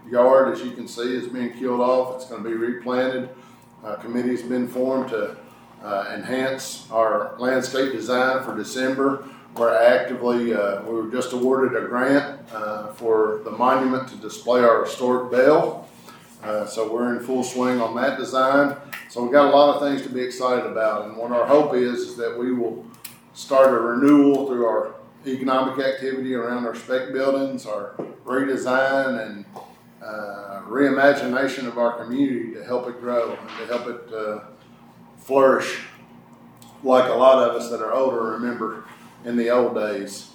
yard, as you can see, is being killed off. It's going to be replanted. Committee's been formed to enhance our landscape design for December. We're actively, we were just awarded a grant for the monument to display our historic bell. So we're in full swing on that design. So we've got a lot of things to be excited about. And what our hope is that we will start a renewal through our economic activity around our spec buildings, our redesign and reimagination of our community to help it grow and to help it flourish like a lot of us that are older remember in the old days.